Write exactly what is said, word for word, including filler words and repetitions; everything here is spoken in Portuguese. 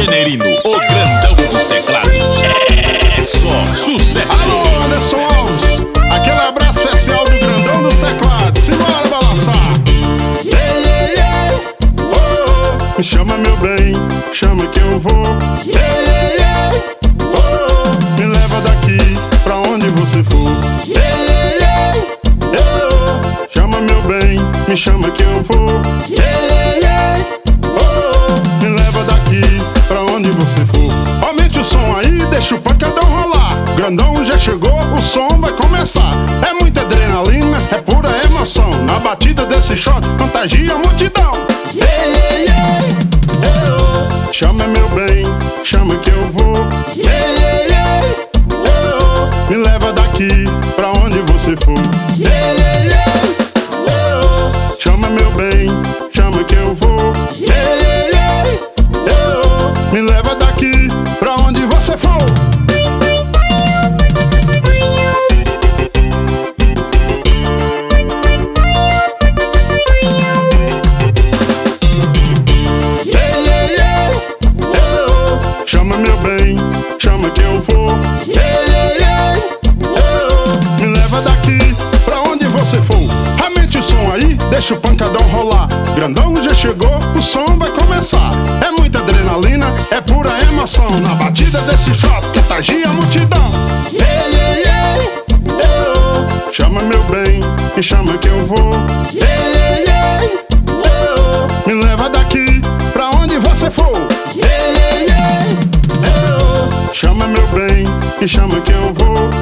Generino, o grandão dos teclados. É só sucesso. Alô, Anderson Alves, aquele abraço especial do grandão dos teclados. Simbora balançar. Ei, ei, ei, oh, oh. Me chama, meu bem, chama que eu vou. Ei, ei, ei, oh, oh. Me leva daqui pra onde você for. Ei, ei, ei, oh, oh. Chama, meu bem, me chama que eu vou. Ei, ei, ei, oh, oh. Me leva daqui pra onde você for. Aumente o som aí, deixa o pancadão rolar. O grandão já chegou, o som vai começar. É muita adrenalina, é pura emoção. Na batida desse shot, contagia a multidão. Ei, ei, ei, ei, oh. Chama, meu bem, chama que eu vou. Ei, ei, ei, ei, oh. Me leva daqui pra onde você for. Ei, ei, ei, ei, oh. Chama, meu bem, chama que eu vou. Ei, ei, ei, ei, oh. Me leva daqui pra onde você for. Chama, meu bem, chama que eu vou. Ei, ei, ei, oh. Me leva daqui pra onde você for. Aumente o som aí, deixa o pancadão rolar. Grandão já chegou, o som vai começar. É muita adrenalina, é pura emoção. Na batida desse shot, contagia a multidão. Ei, ei, ei, oh. Chama, meu bem, me chama que eu vou. Ei, ei, ei, oh. Me leva daqui pra onde você for. Ei, ei, ei, oh. Chama, meu bem, me chama que eu vou.